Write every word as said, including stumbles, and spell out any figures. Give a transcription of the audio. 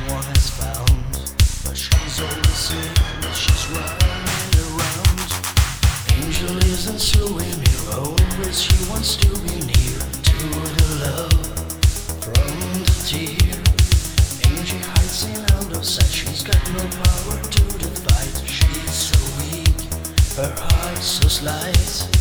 one has found. But she's always sick, but she's running around. Angel isn't slowing her own, but she wants to be near to the love from the tear. Angel hides in out of sight, she's got no power to the fight. She's so weak, her heart so slight.